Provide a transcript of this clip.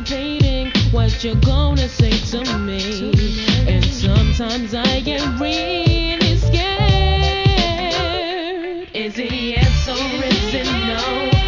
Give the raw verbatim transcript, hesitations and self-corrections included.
anticipating what you're gonna say to me. And sometimes I get real